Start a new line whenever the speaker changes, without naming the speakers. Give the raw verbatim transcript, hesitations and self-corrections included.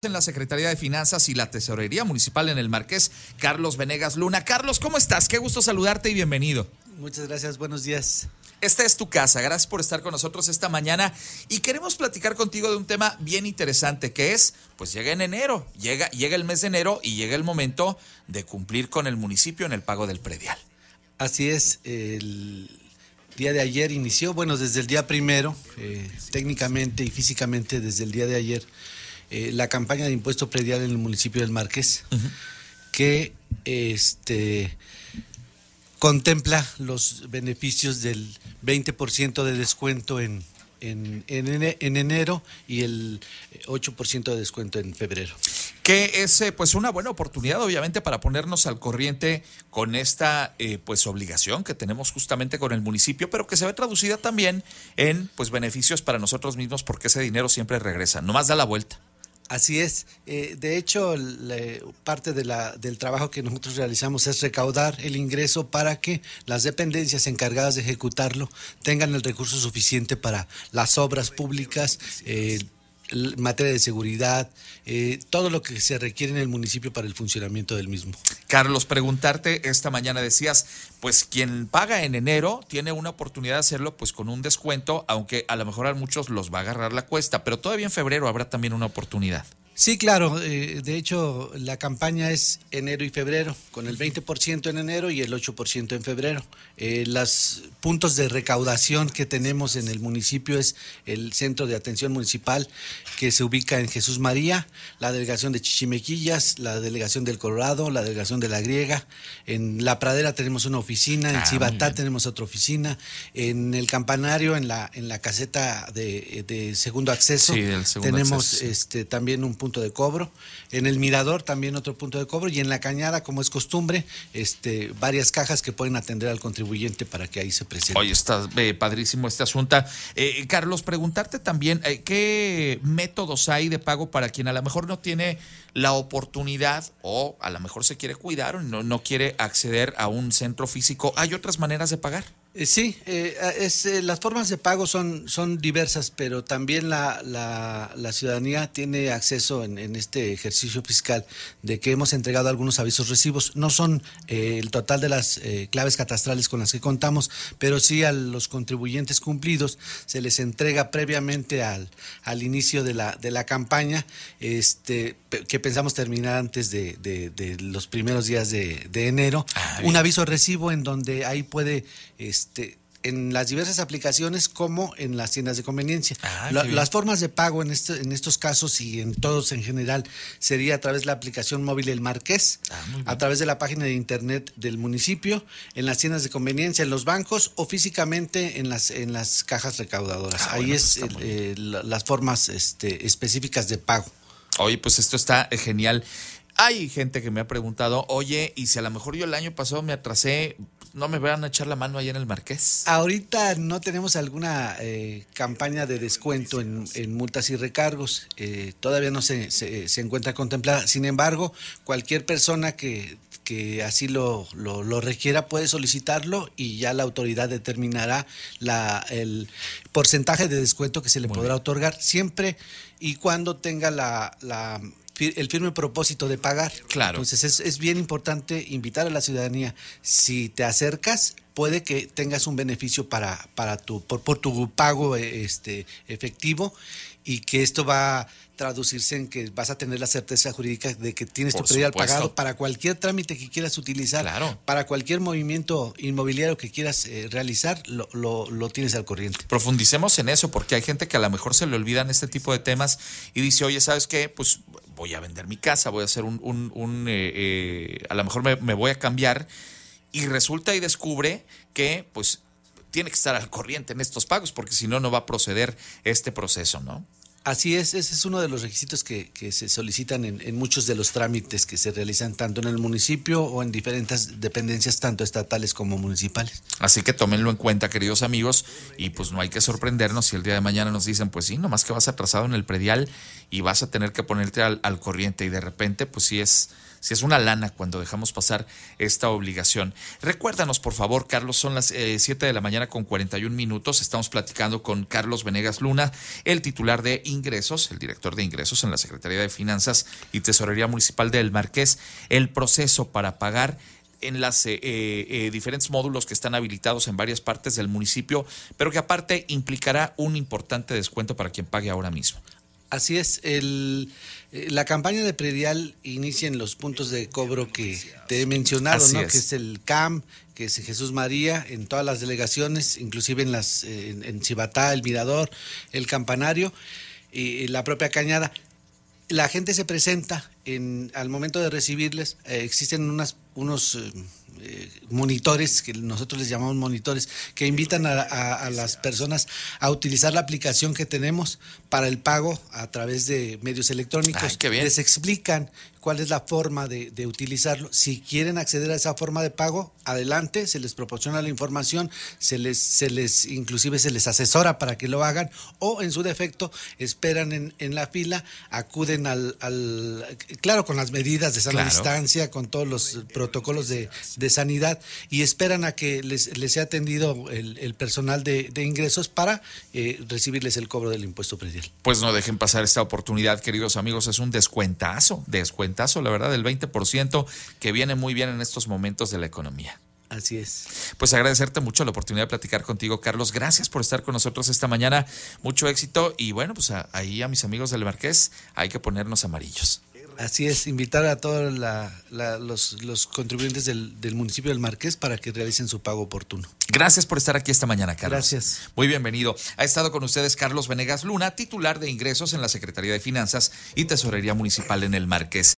En la Secretaría de Finanzas y la Tesorería Municipal en el Marqués, Carlos Venegas Luna. Carlos, ¿cómo estás? Qué gusto saludarte y bienvenido.
Muchas gracias, buenos días.
Esta es tu casa, gracias por estar con nosotros esta mañana y queremos platicar contigo de un tema bien interesante que es, pues llega en enero, llega, llega el mes de enero y llega el momento de cumplir con el municipio en el pago del predial.
Así es, el día de ayer inició, bueno, desde el día primero, eh, técnicamente y físicamente desde el día de ayer, eh, la campaña de impuesto predial en el municipio del Marqués, uh-huh. que este contempla los beneficios del veinte por ciento de descuento en, en, en, en enero y el ocho por ciento de descuento en febrero.
Que es eh, pues una buena oportunidad obviamente para ponernos al corriente con esta eh, pues obligación que tenemos justamente con el municipio, pero que se ve traducida también en pues beneficios para nosotros mismos porque ese dinero siempre regresa, nomás da la vuelta.
Así es. Eh, de hecho, le, parte de la, del trabajo que nosotros realizamos es recaudar el ingreso para que las dependencias encargadas de ejecutarlo tengan el recurso suficiente para las obras públicas, eh, materia de seguridad, eh, todo lo que se requiere en el municipio para el funcionamiento del mismo.
Carlos, preguntarte, esta mañana decías, pues quien paga en enero tiene una oportunidad de hacerlo pues con un descuento, aunque a lo mejor a muchos los va a agarrar la cuesta, pero todavía en febrero habrá también una oportunidad.
Sí, claro. Eh, de hecho, la campaña es enero y febrero, con el veinte por ciento en enero y el ocho por ciento en febrero. Eh, los puntos de recaudación que tenemos en el municipio es el Centro de Atención Municipal, que se ubica en Jesús María, la delegación de Chichimequillas, la delegación del Colorado, la delegación de La Griega. En La Pradera tenemos una oficina, en ah, Cibatá tenemos otra oficina, en el Campanario, en la en la caseta de, de segundo acceso,
sí, del segundo
tenemos
acceso, sí.
este también un punto de cobro, en el Mirador también otro punto de cobro y en la Cañada, como es costumbre, este varias cajas que pueden atender al contribuyente para que ahí se presente.
Oye, está eh, padrísimo este asunto. Eh, Carlos, preguntarte también, eh, ¿qué métodos hay de pago para quien a lo mejor no tiene la oportunidad o a lo mejor se quiere cuidar o no, no quiere acceder a un centro físico? ¿Hay otras maneras de pagar?
Eh, sí, eh, es, eh, las formas de pago son, son diversas, pero también la, la, la ciudadanía tiene acceso en, en este ejercicio fiscal de que hemos entregado algunos avisos recibos. No son eh, el total de las eh, claves catastrales con las que contamos, pero sí a los contribuyentes cumplidos se les entrega previamente al, al inicio de la, de la campaña, este, que pensamos terminar antes de, de, de los primeros días de, de enero, ah, un aviso recibo en donde ahí puede... Este, en las diversas aplicaciones como en las tiendas de conveniencia. Ah, la, las formas de pago en, este, en estos casos y en todos en general sería a través de la aplicación móvil El Marqués, ah, a través de la página de internet del municipio, en las tiendas de conveniencia, en los bancos o físicamente en las en las cajas recaudadoras. Ah, Ahí bueno, es eh, eh, las formas este, específicas de pago.
Oye, pues esto está genial. Hay gente que me ha preguntado, oye, y si a lo mejor yo el año pasado me atrasé, ¿no me van a echar la mano ahí en el Marqués?
Ahorita no tenemos alguna eh, campaña de descuento en, en multas y recargos. Eh, todavía no se, se, se encuentra contemplada. Sin embargo, cualquier persona que, que así lo, lo, lo requiera puede solicitarlo y ya la autoridad determinará la, el porcentaje de descuento que se le Muy podrá bien. otorgar siempre y cuando tenga la... la el firme propósito de pagar.
Claro.
Entonces es, es bien importante invitar a la ciudadanía. Si te acercas, puede que tengas un beneficio para, para tu, por, por tu pago este, efectivo y que esto va a traducirse en que vas a tener la certeza jurídica de que tienes por tu predial pagado para cualquier trámite que quieras utilizar,
claro.
para cualquier movimiento inmobiliario que quieras eh, realizar, lo, lo, lo tienes al corriente.
Profundicemos en eso porque hay gente que a lo mejor se le olvidan este tipo de temas y dice, oye, ¿sabes qué? Pues voy a vender mi casa, voy a hacer un, un, un eh, eh, a lo mejor me, me voy a cambiar y resulta y descubre que pues tiene que estar al corriente en estos pagos porque si no, no va a proceder este proceso, ¿no?
Así es, ese es uno de los requisitos que, que se solicitan en, en muchos de los trámites que se realizan tanto en el municipio o en diferentes dependencias, tanto estatales como municipales.
Así que tómenlo en cuenta, queridos amigos, y pues no hay que sorprendernos si el día de mañana nos dicen, pues sí, nomás que vas atrasado en el predial y vas a tener que ponerte al, al corriente y de repente, pues sí es... si es una lana cuando dejamos pasar esta obligación. Recuérdanos, por favor, Carlos, son las eh, siete de la mañana con cuarenta y un minutos. Estamos platicando con Carlos Venegas Luna, el titular de ingresos, el director de ingresos en la Secretaría de Finanzas y Tesorería Municipal del Marqués, el proceso para pagar en las eh, eh, diferentes módulos que están habilitados en varias partes del municipio, pero que aparte implicará un importante descuento para quien pague ahora mismo.
Así es, el, la campaña de predial inicia en los puntos de cobro que te he mencionado, ¿no? Es. Que es el C A M, que es Jesús María, en todas las delegaciones, inclusive en las en, en Cibatá, el Mirador, el Campanario y la propia Cañada. La gente se presenta, en, al momento de recibirles, eh, existen unas, unos eh, eh, monitores, que nosotros les llamamos monitores, que invitan a, a, a las personas a utilizar la aplicación que tenemos para el pago a través de medios electrónicos.
Ay, qué bien.
Les explican cuál es la forma de, de utilizarlo. Si quieren acceder a esa forma de pago, adelante, se les proporciona la información, se les, se les inclusive se les asesora para que lo hagan, o en su defecto esperan en, en la fila, acuden al, al, claro, con las medidas de sana
Claro.
distancia, con todos los protocolos de, de sanidad, y esperan a que les, les sea atendido el, el personal de, de ingresos para eh, recibirles el cobro del impuesto predial.
Pues no dejen pasar esta oportunidad, queridos amigos, es un descuentazo, descuentazo, la verdad, del veinte por ciento, que viene muy bien en estos momentos de la economía.
Así es.
Pues agradecerte mucho la oportunidad de platicar contigo, Carlos. Gracias por estar con nosotros esta mañana. Mucho éxito. Y bueno, pues a, ahí a mis amigos del Marqués hay que ponernos amarillos.
Así es, invitar a todos la, la, los, los contribuyentes del, del municipio del Marqués para que realicen su pago oportuno.
Gracias por estar aquí esta mañana, Carlos.
Gracias.
Muy bienvenido. Ha estado con ustedes Carlos Venegas Luna, titular de ingresos en la Secretaría de Finanzas y Tesorería Municipal en el Marqués.